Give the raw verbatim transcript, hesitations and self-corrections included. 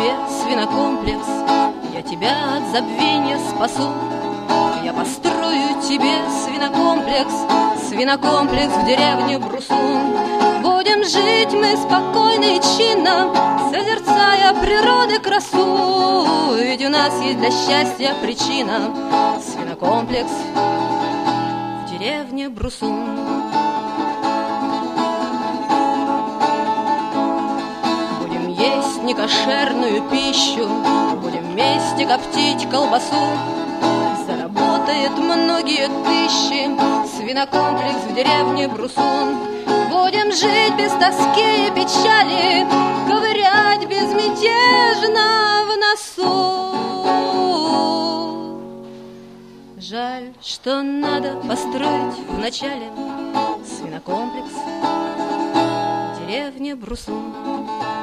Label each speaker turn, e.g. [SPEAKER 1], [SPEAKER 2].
[SPEAKER 1] тебе свинокомплекс, я тебя от забвения спасу. Я построю тебе свинокомплекс, свинокомплекс в деревне Брусун. Будем жить мы спокойно и чинно, созерцая природы красу. Ведь у нас есть для счастья причина — свинокомплекс в деревне Брусун. Будем есть некошерную пищу, будем вместе коптить колбасу. Заработает многие тысячи свинокомплекс в деревне Брусун. Будем жить без тоски и печали, ковырять безмятежно в носу. Жаль, что надо построить вначале свинокомплекс в деревне Брусун.